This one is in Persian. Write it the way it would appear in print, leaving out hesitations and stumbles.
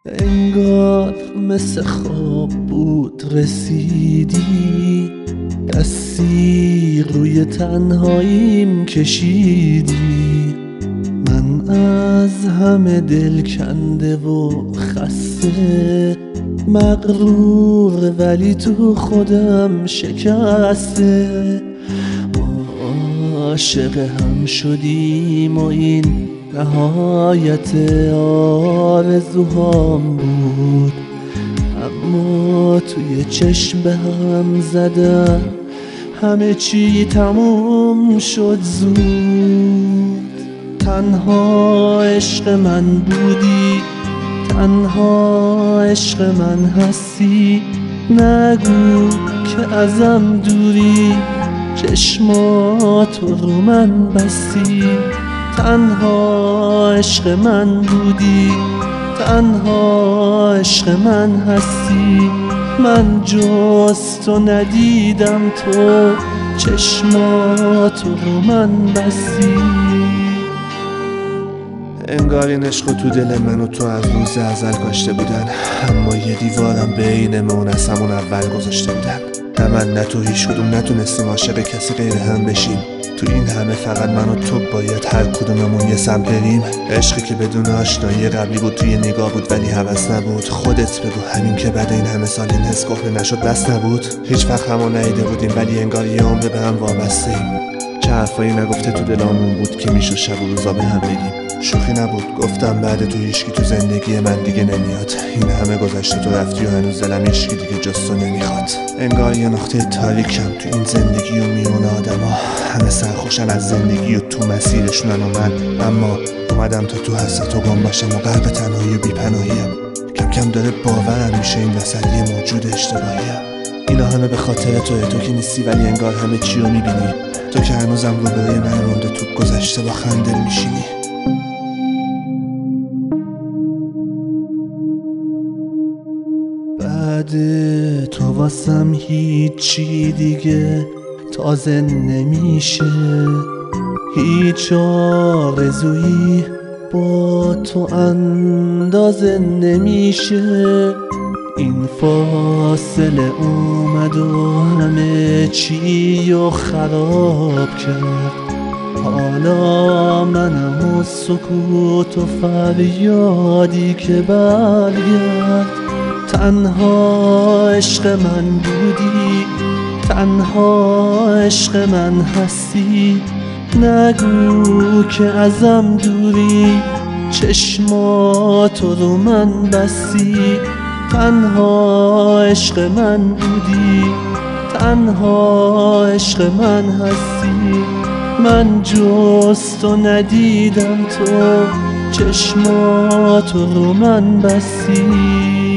انگار مثل خواب بود رسیدی، دستی روی تنهاییم کشیدی. من از همه دل کنده و خسته، مغرور ولی تو خودم شکسته. عاشق هم شدیم و این نهایت آرزوهام بود، اما توی چشم به هم زدم همه چی تموم شد زود. تنها عشق من بودی، تنها عشق من هستی، نگو که ازم دوری، چشماتو رو من بستی. تنها عشق من بودی، تنها عشق من هستی، من جز تو ندیدم، تو چشماتو رو من بستی. انگار این عشق تو دل من و تو از روز ازل کاشته بودن، اما یه دیوارم بینمون از همون اول گذاشته بودن. نه من نه تو هیچ کدوم نتونستیم عاشق کسی غیر هم بشیم. تو این همه فقط من و تو باید هر کدوممون یه سمت بریم. عشقی که بدون آشنایی قبلی بود، توی نگاه بود ولی هوس نبود. خودت بگو همین که بعد این همه سال این حس کهنه نشد بس نبود. هیچ وقت همو ندیده بودیم ولی انگار یه عمر به هم وابسته ایم. چه حرفایی نگفته تو دلامون بود که میشد شب و روزا به هم بگیم. شوخی نبود، گفتم بعد تو هیچکی تو زندگی من دیگه نمیاد. این همه گذشته تو رفتی و هنوز دلم هیچکی دیگه جز تو نمیخواد. انگار یه نقطه تاریکم تو این زندگی و میون آدما. همه سرخوشن از زندگی و تو مسیرشونن و من اما اومدم تا تو حسرت و گم باشم و غرق تنهایی و بی‌پناهیم. کم کم داره باورم میشه این وسط یه موجود اشتباهیم. اینا همه به خاطر تو که نیستی ولی انگار همه چی رو میبینی. تو که هنوزم روبروی من مونده، تو گذشته با خنده میشینی. بعد تو واسم هیچی دیگه تازه نمیشه، هیچ آرزویی با تو اندازه نمیشه. این فاصله اومد و همه چی رو خراب کرد. حالا منم و سکوت و فریادی که برگرد. تنها عشق من بودی، تنها عشق من هستی، نگو که ازم دوری، چشماتو رو من بستی. تنها عشق من بودی، تنها عشق من هستی، من جز تو ندیدم، تو چشماتو رو من بستی.